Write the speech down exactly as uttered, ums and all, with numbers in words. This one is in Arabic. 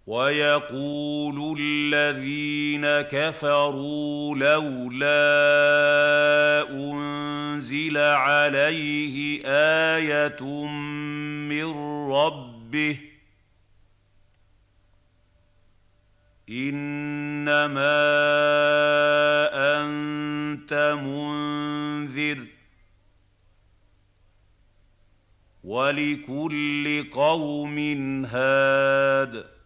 ويقول الذين كفروا لولا أنزل عليه آية من ربه إنما أنت منذر ولكل قوم هاد